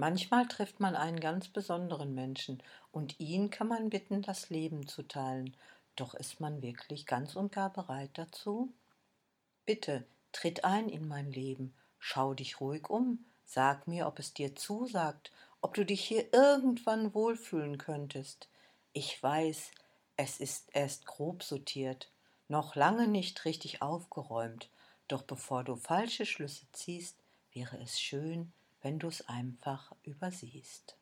Manchmal trifft man einen ganz besonderen Menschen und ihn kann man bitten, das Leben zu teilen. Doch ist man wirklich ganz und gar bereit dazu? Bitte, tritt ein in mein Leben, schau dich ruhig um, sag mir, ob es dir zusagt, ob du dich hier irgendwann wohlfühlen könntest. Ich weiß, es ist erst grob sortiert, noch lange nicht richtig aufgeräumt, doch bevor du falsche Schlüsse ziehst, wäre es schön, wenn du's einfach übersiehst.